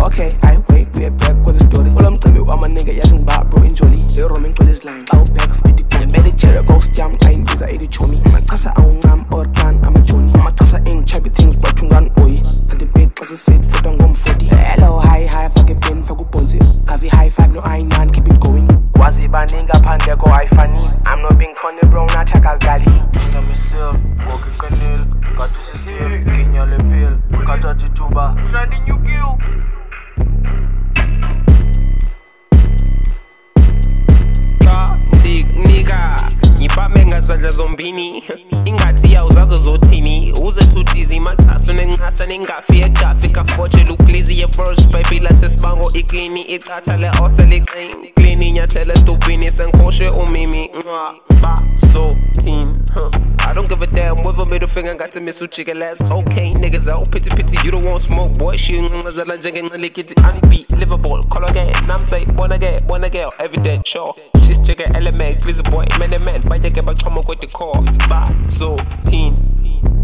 Okay, I wait, we're back with the story. All I'm telling you, I'm a nigga, yes, and bro in Jolly. They're roaming to this line. I'll back, speed it. The medicator ghost jam, line is a 80 chomi. I'm a tassa, I'm or can, I'm a Johnny. I'm a tassa in chubby things, but you run, oi. At the big, as I said, foot on 40. Hello, hi, fuck a pen, fuck a ponzi. Cavi high five, no, I man, keep it going. Was it banning up and go, I funny. I'm not being Connie Brown, not check as Gali. I'm myself, walking canal. Got to system, Kenya le pill. Got to Tituba, trending you kill. Nigga, ngipamenga zadla zombini ingathi yawuzazo zothini uze thuthizi mathaso nencasa nengafi egafi kafotshe luklizi ye-verse baby lasesibango iklini icatha le-ose liqini klini nyathele stupini senkoshe umimi ba so teen I don't give a damn with a middle finger got to miss chicken last okay niggas out pity you don't want smoke boy she ngazala njengencelikiti unbeat livable color game namtay wanna get every day sure she's chicken element please boy man bajeke bachoma kwete core ba so teen